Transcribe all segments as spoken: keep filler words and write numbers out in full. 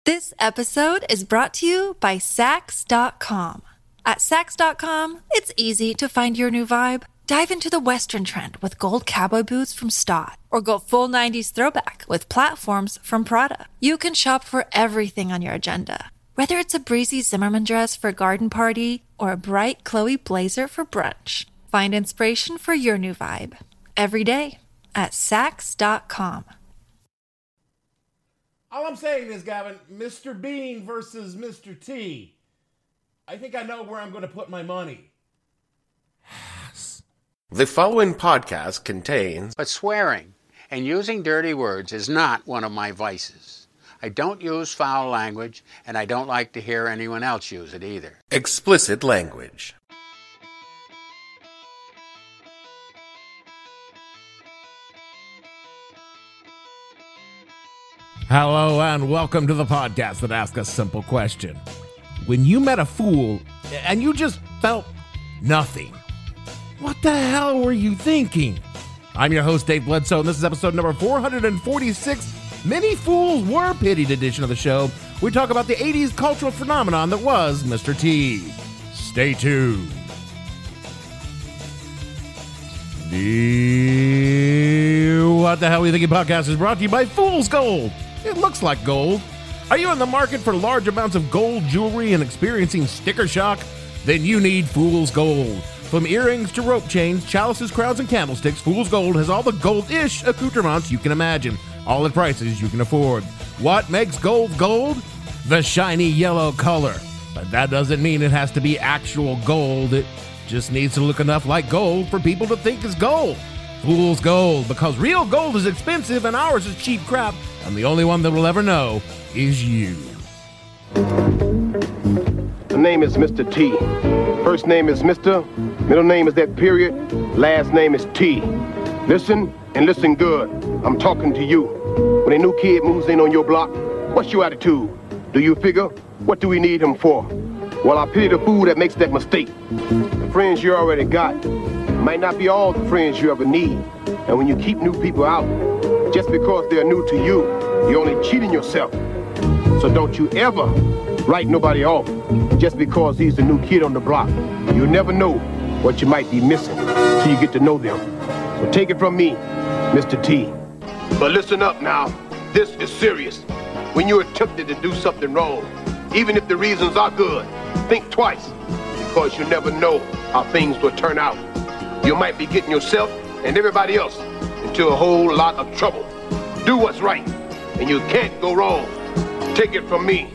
This episode is brought to you by Sax dot com. At Sax dot com, it's easy to find your new vibe. Dive into the Western trend with gold cowboy boots from Stott, or go full nineties throwback with platforms from Prada. You can shop for everything on your agenda, whether it's a breezy Zimmermann dress for a garden party or a bright Chloe blazer for brunch. Find inspiration for your new vibe every day at Sax dot com. All I'm saying is, Gavin, Mister Bean versus Mister T. I think I know where I'm going to put my money. The following podcast contains... But swearing and using dirty words is not one of my vices. I don't use foul language, and I don't like to hear anyone else use it either. Explicit language. Hello and welcome to the podcast that asks a simple question. When you met a fool and you just felt nothing, what the hell were you thinking? I'm your host, Dave Bledsoe, and this is episode number four hundred forty-six, Many Fools Were Pitied edition of the show. We talk about the eighties cultural phenomenon that was Mister T. Stay tuned. The What the Hell Are You Thinking podcast is brought to you by Fool's Gold. It looks like gold. Are you in the market for large amounts of gold jewelry and experiencing sticker shock? Then you need Fool's Gold. From earrings to rope chains, chalices, crowns, and candlesticks, Fool's Gold has all the gold-ish accoutrements you can imagine, all at prices you can afford. What makes gold gold? The shiny yellow color. But that doesn't mean it has to be actual gold. It just needs to look enough like gold for people to think it's gold. Fool's Gold, because real gold is expensive and ours is cheap crap, and the only one that will ever know is you. The name is Mister T. First name is Mister, middle name is that period, last name is T. Listen, and listen good. I'm talking to you. When a new kid moves in on your block, what's your attitude? Do you figure, what do we need him for? Well, I pity the fool that makes that mistake. The friends you already got might not be all the friends you ever need. And when you keep new people out, just because they're new to you, you're only cheating yourself. So don't you ever write nobody off just because he's the new kid on the block. You never know what you might be missing till you get to know them. So take it from me, Mister T. But listen up now. This is serious. When you're tempted to do something wrong, even if the reasons are good, think twice, because you never know how things will turn out. You might be getting yourself and everybody else into a whole lot of trouble. Do what's right, and you can't go wrong. Take it from me,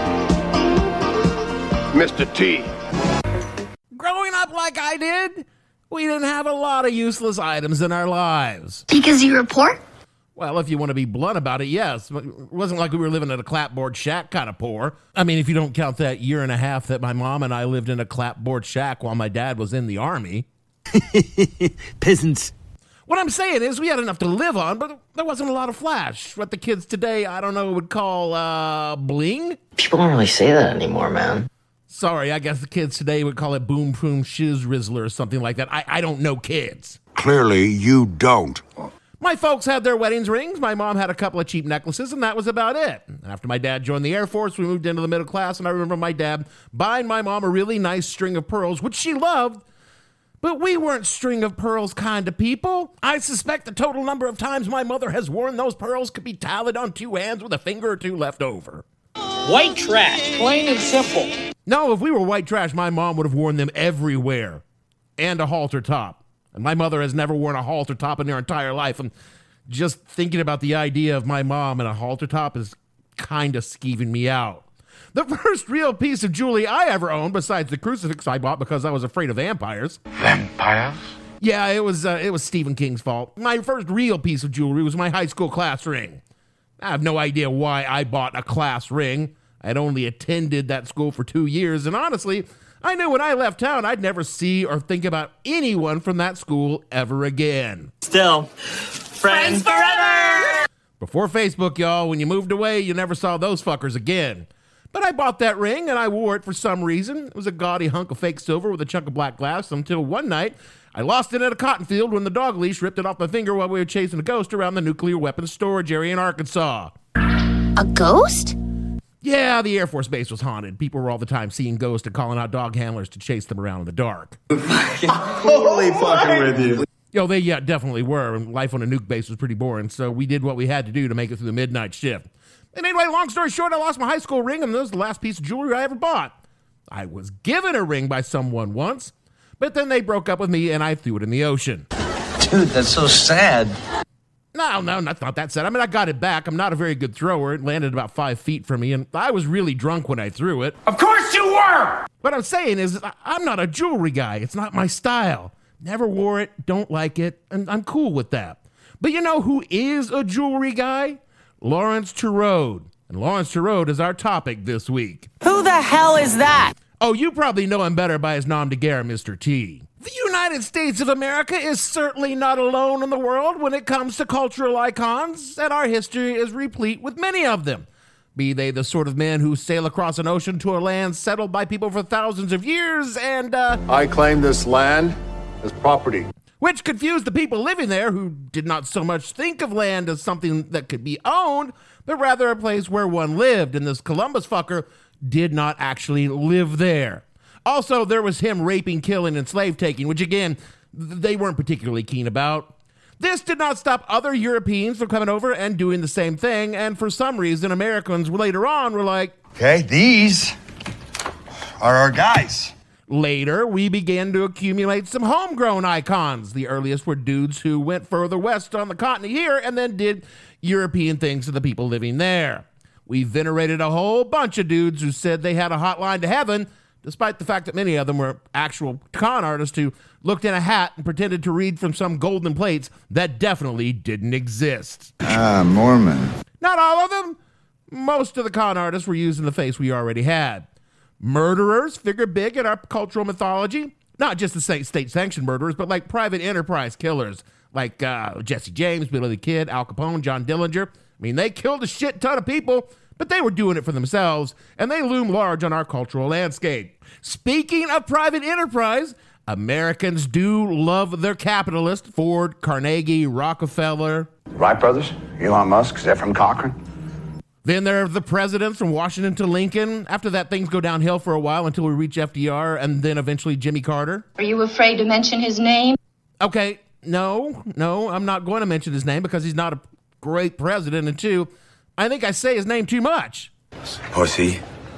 Mister T. Growing up like I did, we didn't have a lot of useless items in our lives. Because you were poor? Well, if you want to be blunt about it, yes. But it wasn't like we were living in a clapboard shack kind of poor. I mean, if you don't count that year and a half that my mom and I lived in a clapboard shack while my dad was in the army. Peasants. What I'm saying is we had enough to live on, but there wasn't a lot of flash. What the kids today, I don't know, would call, uh, bling? People don't really say that anymore, man. Sorry, I guess the kids today would call it boom, boom, shiz, rizzler or something like that. I, I don't know kids. Clearly, you don't. My folks had their weddings rings. My mom had a couple of cheap necklaces, and that was about it. After my dad joined the Air Force, we moved into the middle class, and I remember my dad buying my mom a really nice string of pearls, which she loved. But we weren't string of pearls kind of people. I suspect the total number of times my mother has worn those pearls could be tallied on two hands with a finger or two left over. White trash, plain and simple. No, if we were white trash, my mom would have worn them everywhere. And a halter top. And my mother has never worn a halter top in her entire life. And just thinking about the idea of my mom in a halter top is kind of skeeving me out. The first real piece of jewelry I ever owned, besides the crucifix I bought because I was afraid of vampires. Vampires? Yeah, it was uh, it was Stephen King's fault. My first real piece of jewelry was my high school class ring. I have no idea why I bought a class ring. I'd only attended that school for two years, and honestly, I knew when I left town I'd never see or think about anyone from that school ever again. Still, friends forever! Before Facebook, y'all, when you moved away, you never saw those fuckers again. But I bought that ring, and I wore it for some reason. It was a gaudy hunk of fake silver with a chunk of black glass until one night, I lost it at a cotton field when the dog leash ripped it off my finger while we were chasing a ghost around the nuclear weapons storage area in Arkansas. A ghost? Yeah, the Air Force Base was haunted. People were all the time seeing ghosts and calling out dog handlers to chase them around in the dark. Totally fucking with you. Yo, they yeah, definitely were, and life on a nuke base was pretty boring, so we did what we had to do to make it through the midnight shift. And anyway, long story short, I lost my high school ring, and that was the last piece of jewelry I ever bought. I was given a ring by someone once, but then they broke up with me, and I threw it in the ocean. Dude, that's so sad. No, no, that's not that sad. I mean, I got it back. I'm not a very good thrower. It landed about five feet from me, and I was really drunk when I threw it. Of course you were! What I'm saying is, I'm not a jewelry guy. It's not my style. Never wore it, don't like it, and I'm cool with that. But you know who is a jewelry guy? Lawrence Turode. And Lawrence Turode is our topic this week. Who the hell is that? Oh, you probably know him better by his nom de guerre, Mister T. The United States of America is certainly not alone in the world when it comes to cultural icons, and our history is replete with many of them. Be they the sort of men who sail across an ocean to a land settled by people for thousands of years and, uh... I claim this land as property. Which confused the people living there who did not so much think of land as something that could be owned, but rather a place where one lived, and this Columbus fucker did not actually live there. Also, there was him raping, killing, and slave-taking, which, again, they weren't particularly keen about. This did not stop other Europeans from coming over and doing the same thing, and for some reason, Americans later on were like, okay, these are our guys. Later, we began to accumulate some homegrown icons. The earliest were dudes who went further west on the continent here and then did European things to the people living there. We venerated a whole bunch of dudes who said they had a hotline to heaven, despite the fact that many of them were actual con artists who looked in a hat and pretended to read from some golden plates that definitely didn't exist. Ah, Mormon. Not all of them. Most of the con artists were using the face we already had. Murderers figure big in our cultural mythology. Not just the state-sanctioned murderers, but like private enterprise killers, like uh, Jesse James, Billy the Kid, Al Capone, John Dillinger. I mean, they killed a shit ton of people, but they were doing it for themselves, and they loom large on our cultural landscape. Speaking of private enterprise, Americans do love their capitalists: Ford, Carnegie, Rockefeller. Wright brothers, Elon Musk, Zefram Cochrane. Then there are the presidents from Washington to Lincoln. After that, things go downhill for a while until we reach F D R and then eventually Jimmy Carter. Are you afraid to mention his name? Okay, no, no, I'm not going to mention his name because he's not a great president. And two, I think I say his name too much. Pussy.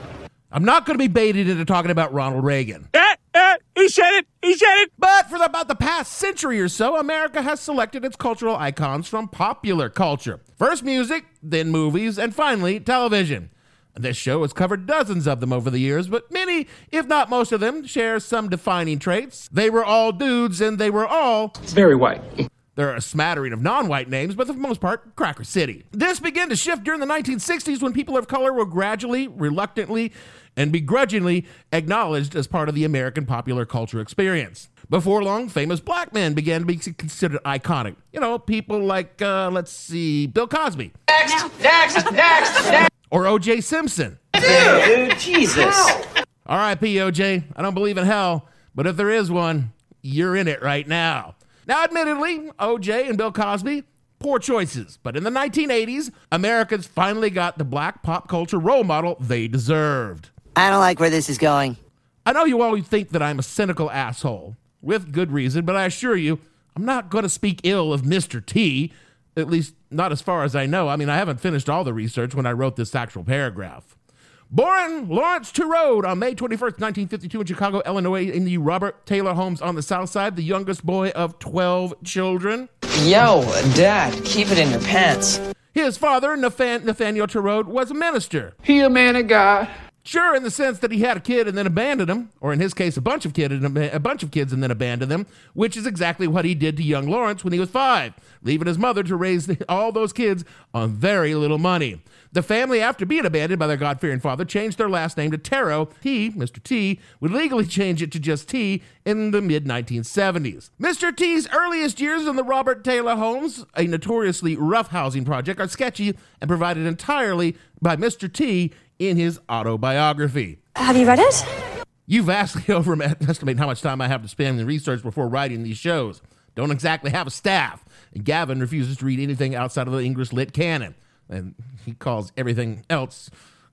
I'm not going to be baited into talking about Ronald Reagan. Eh, eh, he said it, he said it. But for the, about the past century or so, America has selected its cultural icons from popular culture. First music, then movies, and finally television. This show has covered dozens of them over the years, but many, if not most of them, share some defining traits. They were all dudes, and they were all... It's very white. There are a smattering of non-white names, but for the most part, Cracker City. This began to shift during the nineteen sixties when people of color were gradually, reluctantly, and begrudgingly acknowledged as part of the American popular culture experience. Before long, famous black men began to be considered iconic. You know, people like, uh, let's see, Bill Cosby. Next, next, next, next. Or O J Simpson. Dude, dude, Jesus. R I P O J, I don't believe in hell, but if there is one, you're in it right now. Now, admittedly, O J and Bill Cosby, poor choices. But in the nineteen eighties, Americans finally got the black pop culture role model they deserved. I don't like where this is going. I know you always think that I'm a cynical asshole, with good reason, but I assure you, I'm not going to speak ill of Mister T, at least not as far as I know. I mean, I haven't finished all the research when I wrote this actual paragraph. Born Lawrence Turode on May twenty-first, nineteen fifty-two in Chicago, Illinois, in the Robert Taylor homes on the South Side, the youngest boy of twelve children. Yo, Dad, keep it in your pants. His father, Nathan- Nathaniel Turode, was a minister. He a man of God. Sure, in the sense that he had a kid and then abandoned him, or in his case, a bunch of kid and a bunch of kids and then abandoned them, which is exactly what he did to young Lawrence when he was five, leaving his mother to raise the, all those kids on very little money. The family, after being abandoned by their God-fearing father, changed their last name to Taro. He, Mister T, would legally change it to just T in the mid nineteen seventies. Mister T's earliest years in the Robert Taylor homes, a notoriously rough housing project, are sketchy and provided entirely by Mister T in his autobiography. Have you read it? You vastly overestimate how much time I have to spend in research before writing these shows. Don't exactly have a staff. And Gavin refuses to read anything outside of the English lit canon. And he calls everything else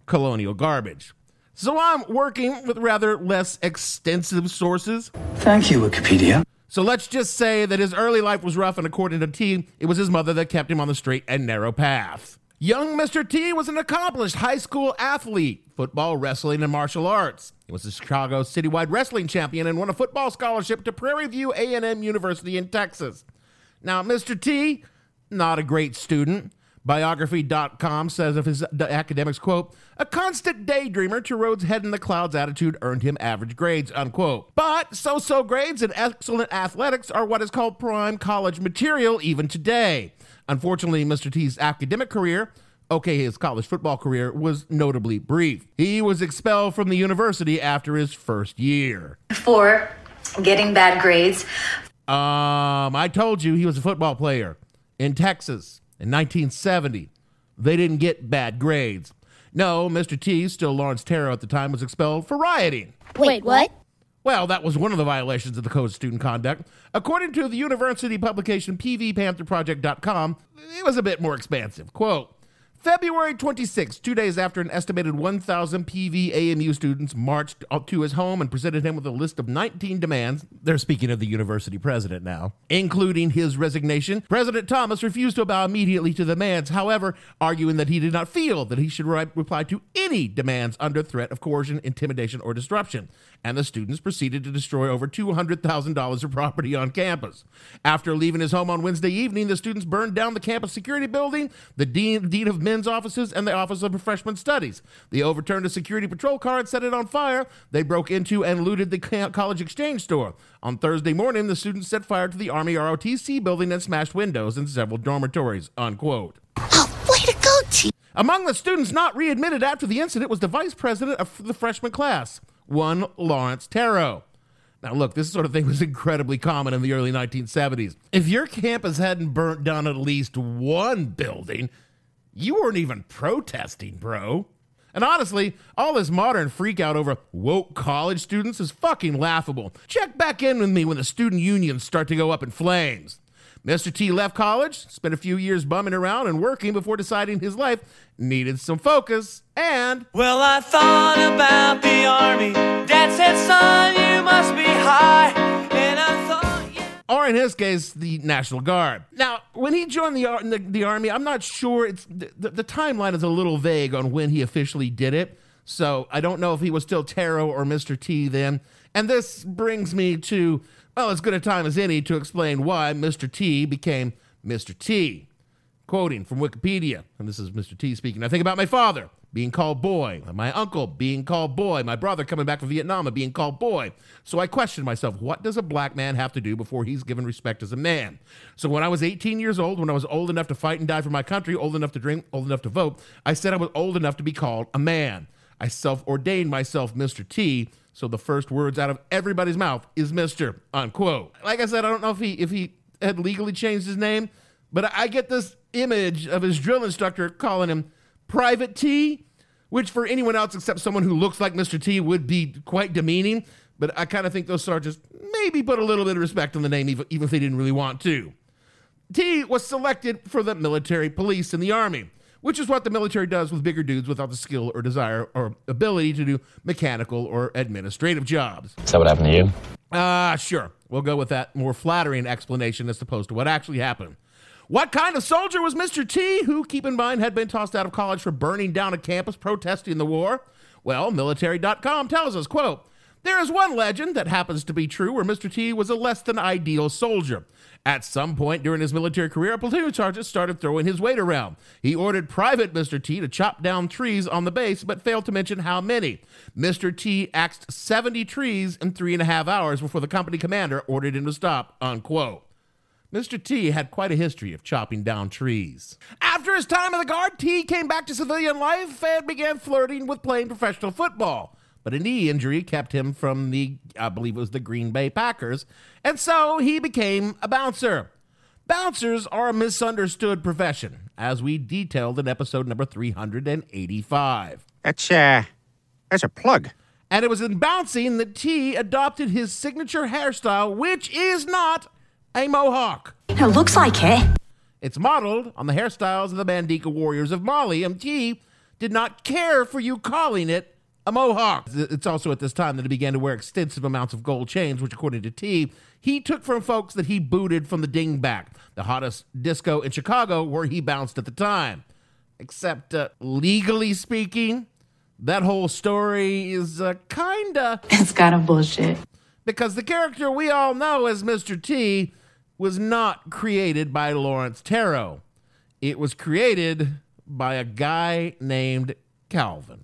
colonial garbage. So I'm working with rather less extensive sources. Thank you, Wikipedia. So let's just say that his early life was rough, and according to T, it was his mother that kept him on the straight and narrow path. Young Mister T was an accomplished high school athlete, football, wrestling, and martial arts. He was a Chicago citywide wrestling champion and won a football scholarship to Prairie View A and M University in Texas. Now, Mister T, not a great student. Biography dot com says of his academics, quote, a constant daydreamer to Rhodes' head in the clouds attitude earned him average grades, unquote. But so-so grades and excellent athletics are what is called prime college material even today. Unfortunately, Mister T's academic career, okay, his college football career, was notably brief. He was expelled from the university after his first year. For getting bad grades. Um, I told you he was a football player in Texas. In nineteen seventy, they didn't get bad grades. No, Mister T, still Lawrence Tarrow at the time, was expelled for rioting. Wait, what? Well, that was one of the violations of the Code of Student Conduct. According to the university publication P V Panther Project dot com, it was a bit more expansive. Quote, February twenty-sixth, two days after an estimated one thousand P V A M U students marched up to his home and presented him with a list of nineteen demands. They're speaking of the university president now, including his resignation. President Thomas refused to bow immediately to the demands, however, arguing that he did not feel that he should re- reply to any demands under threat of coercion, intimidation, or disruption. And the students proceeded to destroy over two hundred thousand dollars of property on campus. After leaving his home on Wednesday evening, the students burned down the campus security building, the dean, dean of men's offices, and the Office of Freshman Studies. They overturned a security patrol car and set it on fire. They broke into and looted the college exchange store. On Thursday morning, the students set fire to the Army R O T C building and smashed windows in several dormitories, unquote. Oh, way to go, T. Among the students not readmitted after the incident was the vice president of the freshman class, one Lawrence Tarrow. Now, look, this sort of thing was incredibly common in the early nineteen seventies. If your campus hadn't burnt down at least one building, you weren't even protesting, bro. And honestly, all this modern freak out over woke college students is fucking laughable. Check back in with me when the student unions start to go up in flames. Mister T left college, spent a few years bumming around and working before deciding his life needed some focus, and... Well, I thought about the army. Dad said, son, you must be high. And I thought, yeah. Or in his case, the National Guard. Now, when he joined the, the, the Army, I'm not sure, it's the, the timeline is a little vague on when he officially did it, so I don't know if he was still Tarrow or Mister T then. And this brings me to... well, as good a time as any to explain why Mister T became Mister T. Quoting from Wikipedia, and this is Mister T speaking, I think about my father being called boy, my uncle being called boy, my brother coming back from Vietnam and being called boy. So I questioned myself, what does a black man have to do before he's given respect as a man? So when I was eighteen years old, when I was old enough to fight and die for my country, old enough to drink, old enough to vote, I said I was old enough to be called a man. I self-ordained myself Mister T, so the first words out of everybody's mouth is Mister unquote. Like I said, I don't know if he if he had legally changed his name, but I get this image of his drill instructor calling him Private T, which for anyone else except someone who looks like Mister T would be quite demeaning, but I kind of think those sergeants maybe put a little bit of respect on the name even, even if they didn't really want to. T was selected for the military police in the Army, which is what the military does with bigger dudes without the skill or desire or ability to do mechanical or administrative jobs. Is that what happened to you? Ah, uh, sure. We'll go with that more flattering explanation as opposed to what actually happened. What kind of soldier was Mister T, who, keep in mind, had been tossed out of college for burning down a campus protesting the war? Well, military dot com tells us, quote, there is one legend that happens to be true where Mister T was a less than ideal soldier. At some point during his military career, a platoon sergeant started throwing his weight around. He ordered Private Mister T to chop down trees on the base, but failed to mention how many. Mister T axed seventy trees in three and a half hours before the company commander ordered him to stop, unquote. Mister T had quite a history of chopping down trees. After his time in the Guard, T came back to civilian life and began flirting with playing professional football. But a knee injury kept him from the, I believe it was the Green Bay Packers, and so he became a bouncer. Bouncers are a misunderstood profession, as we detailed in episode number three hundred eighty-five. That's, uh, that's a plug. And it was in bouncing that T adopted his signature hairstyle, which is not a mohawk. It looks like it. It's modeled on the hairstyles of the Mandinka warriors of Mali, and T did not care for you calling it a mohawk. It's also at this time that he began to wear extensive amounts of gold chains, which, according to T, he took from folks that he booted from the Dingbat, the hottest disco in Chicago, where he bounced at the time. Except, uh, legally speaking, that whole story is uh, kinda... It's kind of bullshit. Because the character we all know as Mister T was not created by Lawrence Tarrow. It was created by a guy named Calvin.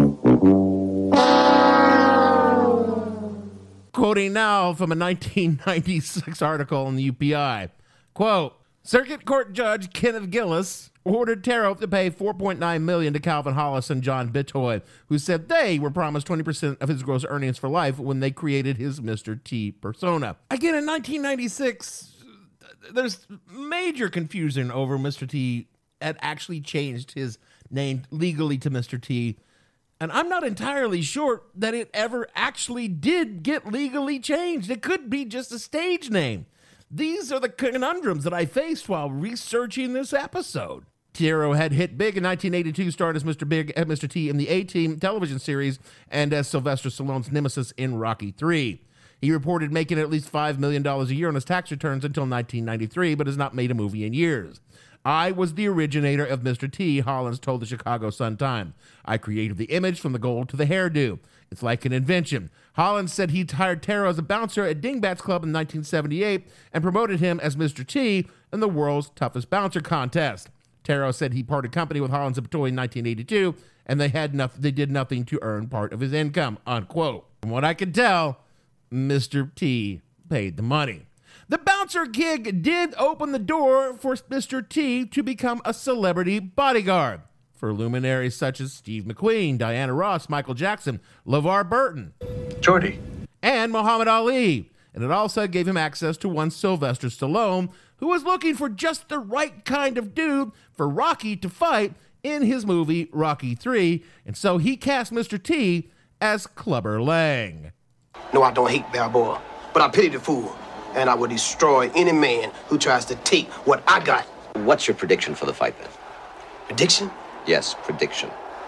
Quoting now from a nineteen ninety-six article in the U P I, quote, Circuit Court Judge Kenneth Gillis ordered Tarrow to pay four point nine million dollars to Calvin Hollis and John Bitoy, who said they were promised twenty percent of his gross earnings for life when they created his Mister T persona. Again, in nineteen ninety-six, there's major confusion over Mister T had actually changed his name legally to Mister T, and I'm not entirely sure that it ever actually did get legally changed. It could be just a stage name. These are the conundrums that I faced while researching this episode. Tarrow had hit big in nineteen eighty-two, starred as Mister Big, uh, Mister T in the A-Team television series and as Sylvester Stallone's nemesis in Rocky three. He reported making at least five million dollars a year on his tax returns until nineteen ninety-three, but has not made a movie in years. I was the originator of Mister T, Hollins told the Chicago Sun-Times. I created the image from the gold to the hairdo. It's like an invention. Hollins said he hired Tarrow as a bouncer at Dingbat's Club in nineteen seventy-eight and promoted him as Mister T in the world's toughest bouncer contest. Tarrow said he parted company with Hollins and Bitoy in nineteen eighty-two, and they had nothing, they did nothing to earn part of his income, unquote. From what I could tell, Mister T paid the money. The bouncer gig did open the door for Mister T to become a celebrity bodyguard for luminaries such as Steve McQueen, Diana Ross, Michael Jackson, LeVar Burton, Jordy, and Muhammad Ali. And it also gave him access to one Sylvester Stallone, who was looking for just the right kind of dude for Rocky to fight in his movie Rocky three, and so he cast Mister T as Clubber Lang. No, I don't hate Balboa, but I pity the fool, and I will destroy any man who tries to take what I got. What's your prediction for the fight, then? Prediction? Yes, prediction.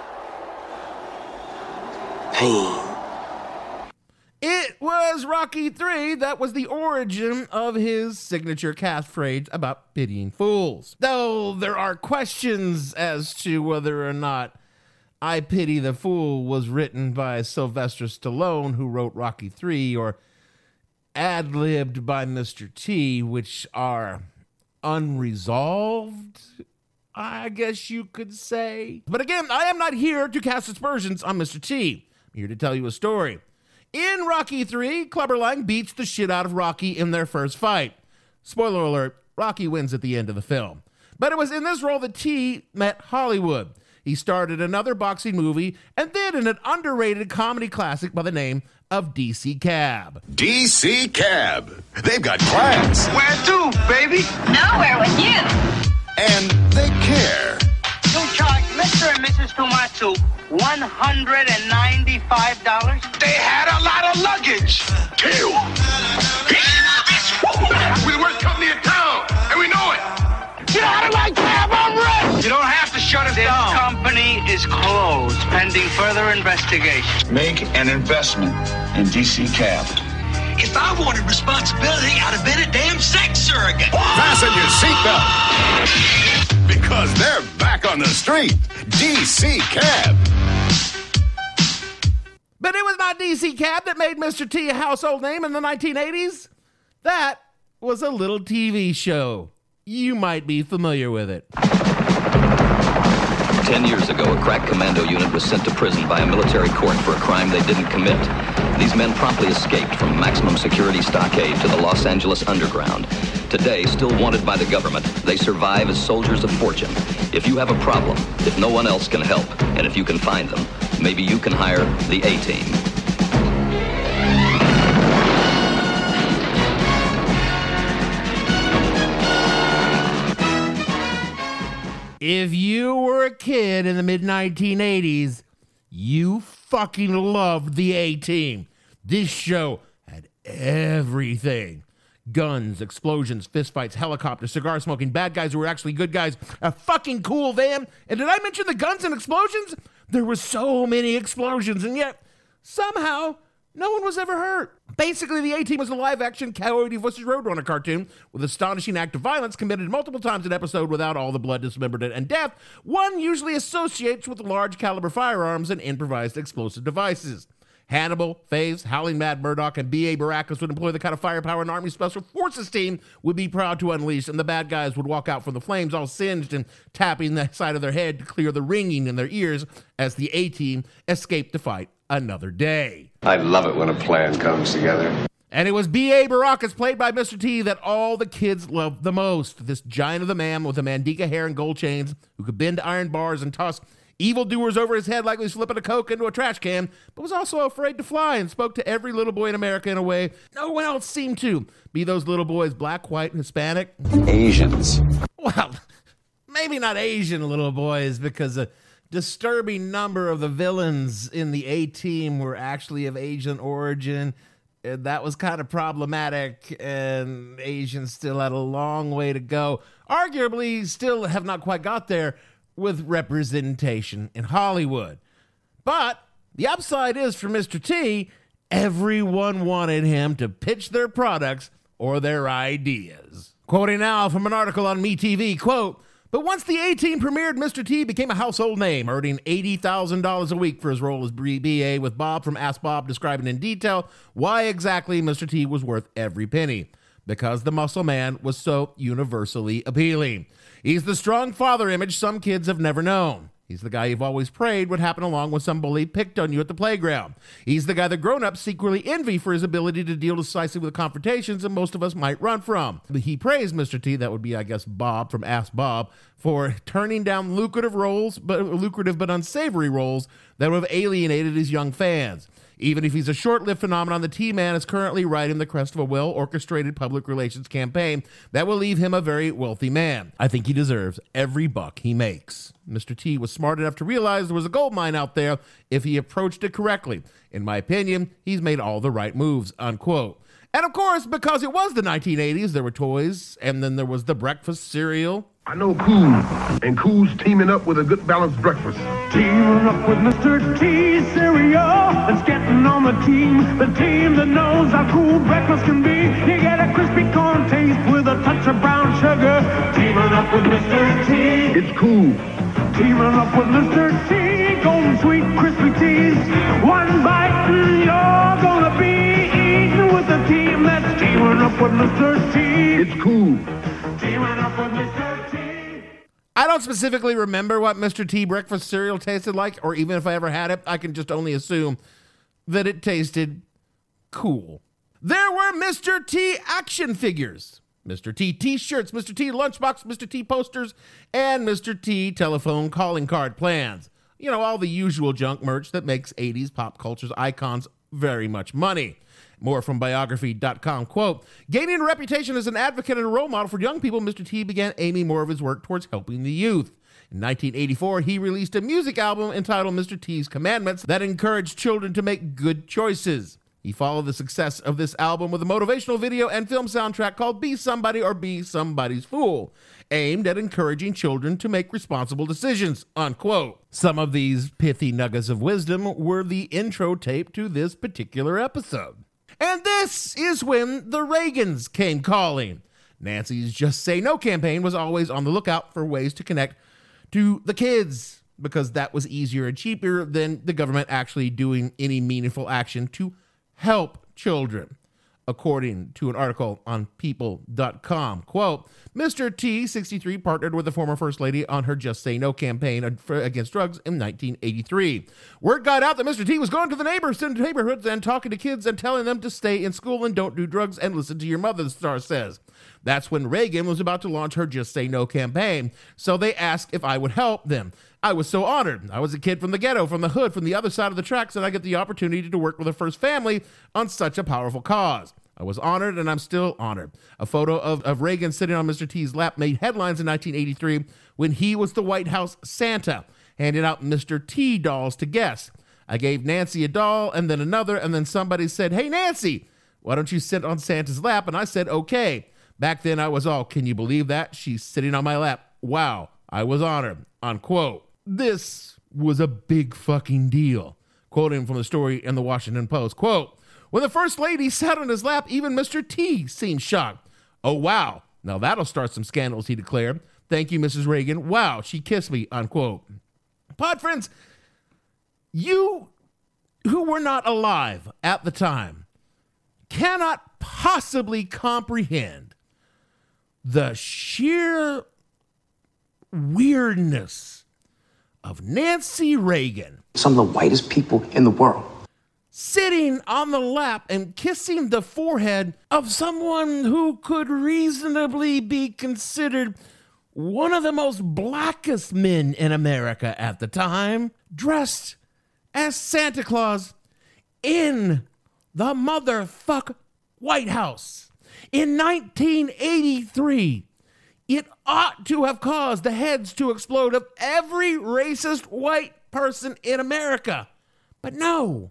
Pain. It was Rocky three that was the origin of his signature catchphrase about pitying fools. Though there are questions as to whether or not I Pity the Fool was written by Sylvester Stallone, who wrote Rocky three, or ad-libbed by Mister T, which are unresolved, I guess you could say. But again, I am not here to cast aspersions on Mister T. I'm here to tell you a story. In Rocky three, Clubber Lang beats the shit out of Rocky in their first fight. Spoiler alert, Rocky wins at the end of the film. But it was in this role that T met Hollywood. He starred in another boxing movie and then in an underrated comedy classic by the name of D C Cab. D C Cab. They've got class. Where to, baby? Nowhere with you. And they care. You charge Mister and Missus Tomatsu one hundred ninety-five dollars. They had a lot of luggage. Kill. We're the worst company in town, and we know it. You know how to like cab on rest. You don't have to shut it This down. This company is closed pending further investigation. Make an investment in D C Cab. If I wanted responsibility, I'd have been a damn sex surrogate. Fasten your seatbelt. Because they're back on the street. D C Cab. But it was not D C Cab that made Mister T a household name in the nineteen eighties. That was a little T V show. You might be familiar with it. Ten years ago, a crack commando unit was sent to prison by a military court for a crime they didn't commit. These men promptly escaped from maximum security stockade to the Los Angeles underground. Today, still wanted by the government, they survive as soldiers of fortune. If you have a problem, if no one else can help, and if you can find them, maybe you can hire the A-Team. If you were a kid in the mid nineteen eighties, you fucking loved the A-Team. This show had everything. Guns, explosions, fistfights, helicopters, cigar smoking, bad guys who were actually good guys, a fucking cool van. And did I mention the guns and explosions? There were so many explosions, and yet somehow no one was ever hurt. Basically, the A-Team was a live-action Coyote versus Roadrunner cartoon with astonishing act of violence committed multiple times an episode without all the blood, dismemberment, and death one usually associates with large caliber firearms and improvised explosive devices. Hannibal, Faves, Howling Mad Murdoch, and B A. Baracus would employ the kind of firepower an Army Special Forces team would be proud to unleash, and the bad guys would walk out from the flames all singed and tapping the side of their head to clear the ringing in their ears as the A-Team escaped to fight another day. I love it when a plan comes together. And it was B A. Baracus, played by Mister T, that all the kids loved the most. This giant of a man with a Mandinka hair and gold chains who could bend iron bars and toss evildoers over his head like he was flipping a Coke into a trash can, but was also afraid to fly and spoke to every little boy in America in a way no one else seemed to. Be those little boys black, white, and Hispanic? Asians. Well, maybe not Asian little boys, because a disturbing number of the villains in the A-Team were actually of Asian origin. And that was kind of problematic, and Asians still had a long way to go. Arguably, still have not quite got there with representation in Hollywood. But the upside is for Mister T, everyone wanted him to pitch their products or their ideas. Quoting now from an article on MeTV, quote, "But once the A-Team premiered, Mister T became a household name, earning eighty thousand dollars a week for his role as B A, with Bob from Ask Bob describing in detail why exactly Mister T was worth every penny. Because the muscle man was so universally appealing. He's the strong father image some kids have never known. He's the guy you've always prayed would happen along when some bully picked on you at the playground. He's the guy that grown-ups secretly envy for his ability to deal decisively with confrontations that most of us might run from. He praised Mister T, that would be, I guess, Bob from Ask Bob, for turning down lucrative roles, but lucrative but unsavory roles that would have alienated his young fans. Even if he's a short-lived phenomenon, the T-Man is currently riding the crest of a well-orchestrated public relations campaign that will leave him a very wealthy man. I think he deserves every buck he makes. Mister T was smart enough to realize there was a gold mine out there if he approached it correctly. In my opinion, he's made all the right moves," unquote. And of course, because it was the nineteen eighties, there were toys, and then there was the breakfast cereal. I know Cool, and Cool's teaming up with a good balanced breakfast. Teaming up with Mister T cereal, it's getting on the team, the team that knows how cool breakfast can be. You get a crispy corn taste with a touch of brown sugar. Teaming up with Mister T. It's Cool. Teaming up with Mister T, golden sweet crispy teas. One bite and you're gonna be eating with the team that's teaming up with Mister T. It's Cool. Teaming up with Mister T. I don't specifically remember what Mister T breakfast cereal tasted like, or even if I ever had it, I can just only assume that it tasted cool. There were Mister T action figures, Mister T t-shirts, Mister T lunchbox, Mister T posters, and Mister T telephone calling card plans. You know, all the usual junk merch that makes eighties pop culture's icons very much money. More from biography dot com, quote, "Gaining a reputation as an advocate and a role model for young people, Mister T began aiming more of his work towards helping the youth. In nineteen eighty-four, he released a music album entitled Mister T's Commandments that encouraged children to make good choices. He followed the success of this album with a motivational video and film soundtrack called Be Somebody or Be Somebody's Fool, aimed at encouraging children to make responsible decisions," unquote. Some of these pithy nuggets of wisdom were the intro tape to this particular episode. And this is when the Reagans came calling. Nancy's Just Say No campaign was always on the lookout for ways to connect to the kids, because that was easier and cheaper than the government actually doing any meaningful action to help children. According to an article on people dot com, quote, "Mister T, sixty-three, partnered with the former First Lady on her Just Say No campaign against drugs in nineteen eighty-three. Word got out that Mister T was going to the neighbors, into neighborhoods and talking to kids and telling them to stay in school and don't do drugs and listen to your mother," the star says. That's when Reagan was about to launch her Just Say No campaign, so they asked if I would help them. I was so honored. I was a kid from the ghetto, from the hood, from the other side of the tracks, and I get the opportunity to work with a first family on such a powerful cause. I was honored, and I'm still honored. A photo of, of Reagan sitting on Mister T's lap made headlines in nineteen eighty-three when he was the White House Santa, handing out Mister T dolls to guests. I gave Nancy a doll, and then another, and then somebody said, "Hey, Nancy, Why don't you sit on Santa's lap? And I said, okay. Back then I was all, can you believe that? She's sitting on my lap. Wow, I was honored, unquote. This was a big fucking deal. Quoting from the story in the Washington Post, quote, when the First Lady sat on his lap, even Mister T seemed shocked. Oh, wow. Now that'll start some scandals, he declared. Thank you, Missus Reagan. Wow, she kissed me, unquote. Pod friends, you who were not alive at the time cannot possibly comprehend the sheer weirdness of Nancy Reagan. Some of the whitest people in the world. Sitting on the lap and kissing the forehead of someone who could reasonably be considered one of the most blackest men in America at the time, dressed as Santa Claus in the motherfuck White House. In nineteen eighty-three, it ought to have caused the heads to explode of every racist white person in America. But no,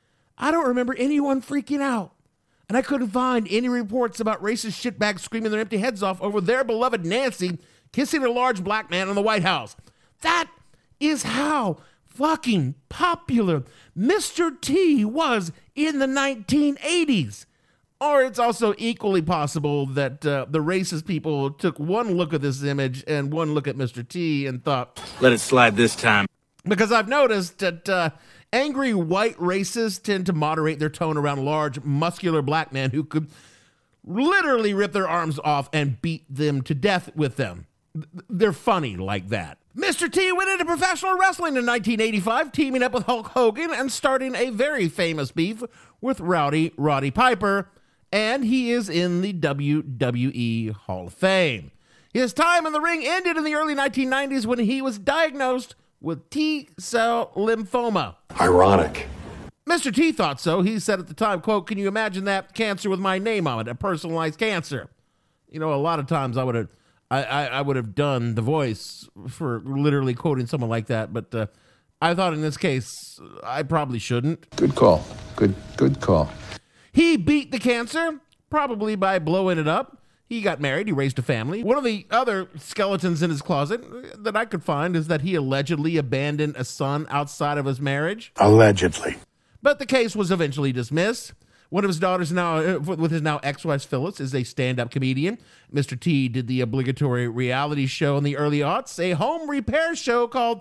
I don't remember anyone freaking out. And I couldn't find any reports about racist shitbags screaming their empty heads off over their beloved Nancy kissing a large black man in the White House. That is how fucking popular Mister T was in the nineteen eighties. Or it's also equally possible that uh, the racist people took one look at this image and one look at Mister T and thought, let it slide this time. Because I've noticed that uh, angry white racists tend to moderate their tone around large, muscular black men who could literally rip their arms off and beat them to death with them. They're funny like that. Mister T went into professional wrestling in nineteen eighty-five, teaming up with Hulk Hogan and starting a very famous beef with Rowdy Roddy Piper, and he is in the W W E Hall of Fame. His time in the ring ended in the early nineteen nineties when he was diagnosed with T-cell lymphoma. Ironic. Mister T thought so. He said at the time, quote, can you imagine that cancer with my name on it, a personalized cancer? You know, a lot of times I would have I, I, I would have done the voice for literally quoting someone like that, but uh, I thought in this case, I probably shouldn't. Good call. Good, good call. He beat the cancer, probably by blowing it up. He got married. He raised a family. One of the other skeletons in his closet that I could find is that he allegedly abandoned a son outside of his marriage. Allegedly. But the case was eventually dismissed. One of his daughters now, with his now ex-wife Phyllis, is a stand-up comedian. Mister T did the obligatory reality show in the early aughts, a home repair show called,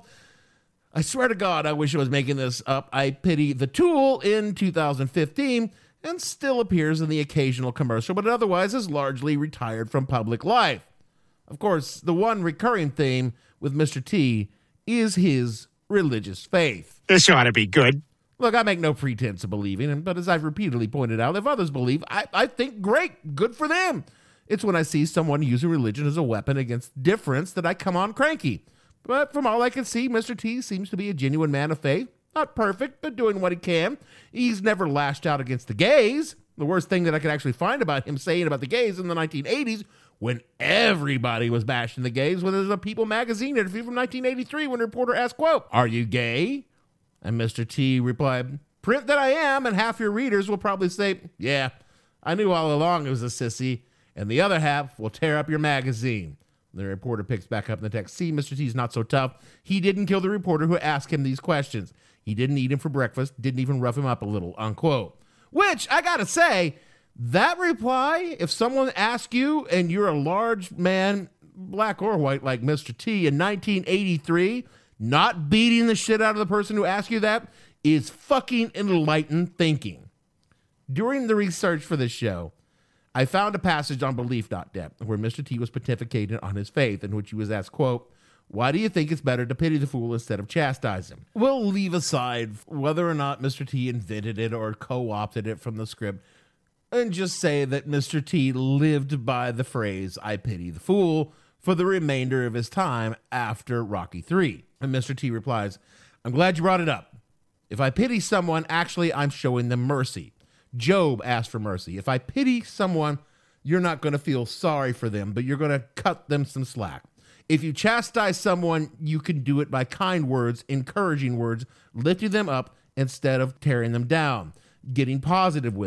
I swear to God, I wish I was making this up, I Pity the Tool in two thousand fifteen, and still appears in the occasional commercial, but otherwise is largely retired from public life. Of course, the one recurring theme with Mister T is his religious faith. This ought to be good. Look, I make no pretense of believing, but as I've repeatedly pointed out, if others believe, I, I think great, good for them. It's when I see someone using religion as a weapon against difference that I come on cranky. But from all I can see, Mister T seems to be a genuine man of faith. Not perfect, but doing what he can. He's never lashed out against the gays. The worst thing that I could actually find about him saying about the gays in the nineteen eighties, when everybody was bashing the gays, when there was a People magazine interview from nineteen eighty-three when a reporter asked, quote, are you gay? And Mister T replied, print that I am, and half your readers will probably say, yeah, I knew all along it was a sissy, and the other half will tear up your magazine. The reporter picks back up in the text, see, Mister T's not so tough. He didn't kill the reporter who asked him these questions. He didn't eat him for breakfast, didn't even rough him up a little, unquote. Which, I gotta say, that reply, if someone asks you and you're a large man, black or white, like Mister T in nineteen eighty-three, not beating the shit out of the person who asked you that, is fucking enlightened thinking. During the research for this show, I found a passage on belief dot net where Mister T was pontificating on his faith, in which he was asked, quote, why do you think it's better to pity the fool instead of chastise him? We'll leave aside whether or not Mister T invented it or co-opted it from the script, and just say that Mister T lived by the phrase, I pity the fool, for the remainder of his time after Rocky three. And Mister T replies, I'm glad you brought it up. If I pity someone, actually, I'm showing them mercy. Job asked for mercy. If I pity someone, you're not going to feel sorry for them, but you're going to cut them some slack. If you chastise someone, you can do it by kind words, encouraging words, lifting them up instead of tearing them down, getting positive with them.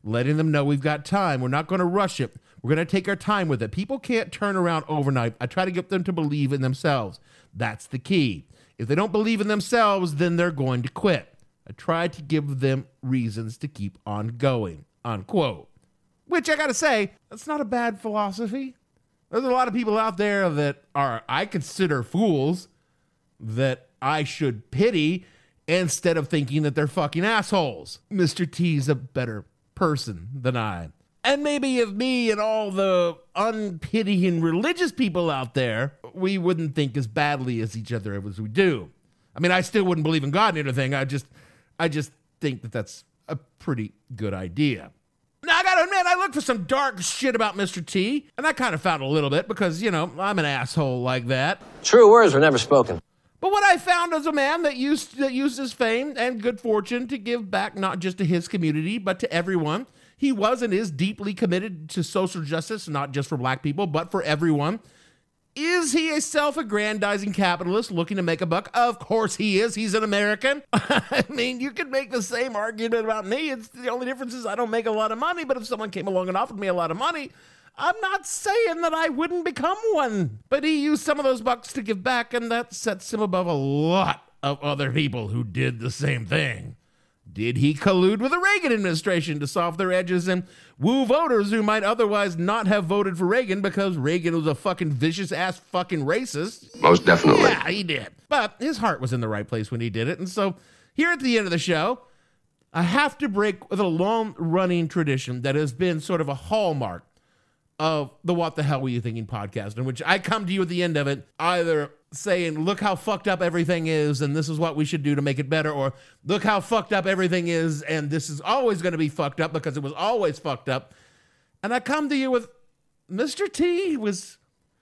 letting them know we've got time. We're not going to rush it. We're going to take our time with it. People can't turn around overnight. I try to get them to believe in themselves. That's the key. If they don't believe in themselves, then they're going to quit. I try to give them reasons to keep on going, unquote. Which I got to say, that's not a bad philosophy. There's a lot of people out there that are, I consider fools, that I should pity instead of thinking that they're fucking assholes. Mister T's a better person than I. And maybe if me and all the unpitying religious people out there, we wouldn't think as badly as each other as we do. I mean, I still wouldn't believe in God and anything. I just, I just think that that's a pretty good idea. Now, I gotta admit, I looked for some dark shit about Mister T, and I kind of found a little bit because, you know, I'm an asshole like that. True words were never spoken. But what I found was a man that used that used his fame and good fortune to give back not just to his community, but to everyone. He was and is deeply committed to social justice, not just for black people, but for everyone. Is he a self-aggrandizing capitalist looking to make a buck? Of course he is. He's an American. I mean, you could make the same argument about me. It's the only difference is I don't make a lot of money, but if someone came along and offered me a lot of money, I'm not saying that I wouldn't become one. But he used some of those bucks to give back, and that sets him above a lot of other people who did the same thing. Did he collude with the Reagan administration to soft their edges and woo voters who might otherwise not have voted for Reagan because Reagan was a fucking vicious-ass fucking racist? Most definitely. Yeah, he did. But his heart was in the right place when he did it. And so here at the end of the show, I have to break with a long-running tradition that has been sort of a hallmark of the What the Hell Were You Thinking podcast, in which I come to you at the end of it either saying, look how fucked up everything is and this is what we should do to make it better, or look how fucked up everything is and this is always going to be fucked up because it was always fucked up. And I come to you with Mister T was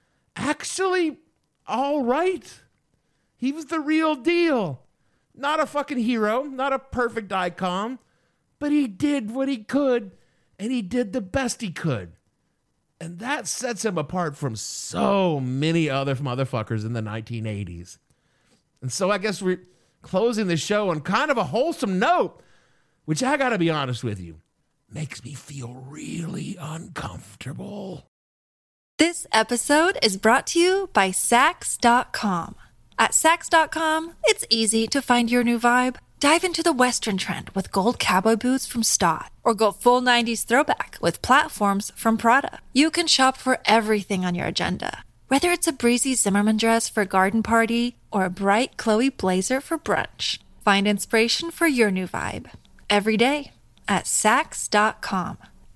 actually all right. He was the real deal. Not a fucking hero, not a perfect icon, but he did what he could and he did the best he could. And that sets him apart from so many other motherfuckers in the nineteen eighties. And so I guess we're closing the show on kind of a wholesome note, which I gotta be honest with you, makes me feel really uncomfortable. This episode is brought to you by Sax dot com. At Sax dot com, it's easy to find your new vibe. Dive into the Western trend with gold cowboy boots from Stott, or go full nineties throwback with platforms from Prada. You can shop for everything on your agenda, whether it's a breezy Zimmermann dress for a garden party or a bright Chloe blazer for brunch. Find inspiration for your new vibe every day at Sax dot com.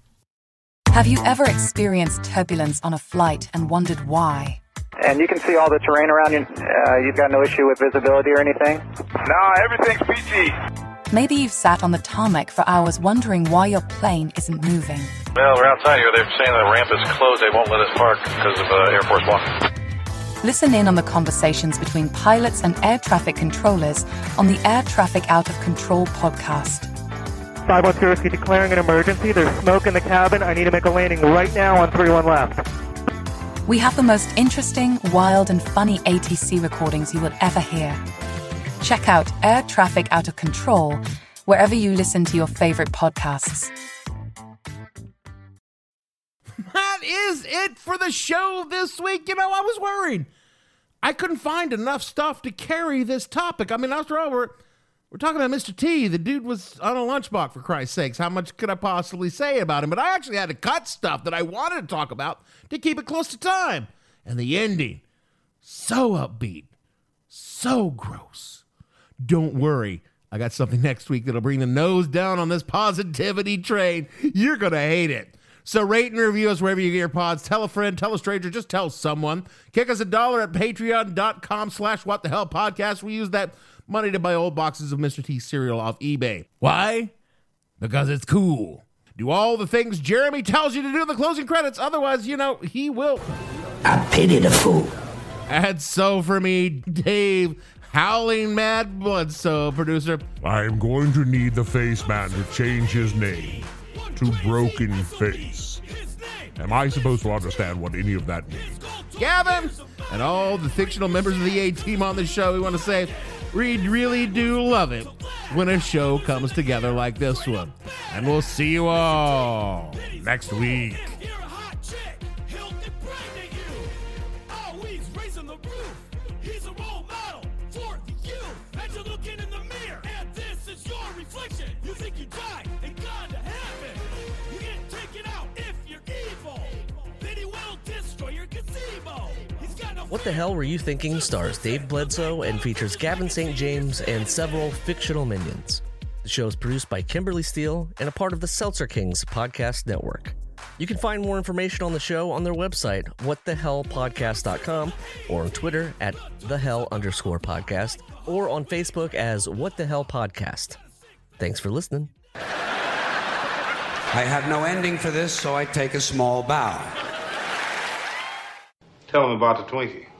Have you ever experienced turbulence on a flight and wondered why? And you can see all the terrain around you. Uh, you've got no issue with visibility or anything? No, everything's peachy. Maybe you've sat on the tarmac for hours wondering why your plane isn't moving. Well, we're outside here. They're saying the ramp is closed. They won't let us park because of uh, Air Force One. Listen in on the conversations between pilots and air traffic controllers on the Air Traffic Out of Control podcast. five one zero, declaring an emergency. There's smoke in the cabin. I need to make a landing right now on three one left. We have the most interesting, wild, and funny A T C recordings you will ever hear. Check out Air Traffic Out of Control wherever you listen to your favorite podcasts. That is it for the show this week. You know, I was worried. I couldn't find enough stuff to carry this topic. I mean, after all, we're, we're talking about Mister T. The dude was on a lunchbox, for Christ's sakes. How much could I possibly say about him? But I actually had to cut stuff that I wanted to talk about to keep it close to time. And the ending, so upbeat, so gross. Don't worry, I got something next week that'll bring the nose down on this positivity train. You're going to hate it. So rate and review us wherever you get your pods. Tell a friend, tell a stranger, just tell someone. Kick us a dollar at patreon.com slash what the hell podcast. We use that money to buy old boxes of Mister T cereal off eBay. Why? Because it's cool. Do all the things Jeremy tells you to do in the closing credits. Otherwise, you know, he will. I pity the fool. And so for me, Dave, Howling Mad Bloodsoe, producer. I'm going to need the face man to change his name to Broken Face. Am I supposed to understand what any of that means? Gavin, and all the fictional members of the A-Team on the show, we want to say we really do love it when a show comes together like this one. And we'll see you all next week. You think you die and gone to heaven. You get taken out if you're evil. Then he will destroy your gazebo. He's got no. What the Hell Were You Thinking stars Dave Bledsoe and features Gavin Saint James and several fictional minions. The show is produced by Kimberly Steele and a part of the Seltzer Kings podcast network. You can find more information on the show on their website, what the hell podcast dot com, or on Twitter at thehell underscore podcast, or on Facebook as What the Hell Podcast. Thanks for listening. I have no ending for this, so I take a small bow. Tell them about the Twinkie.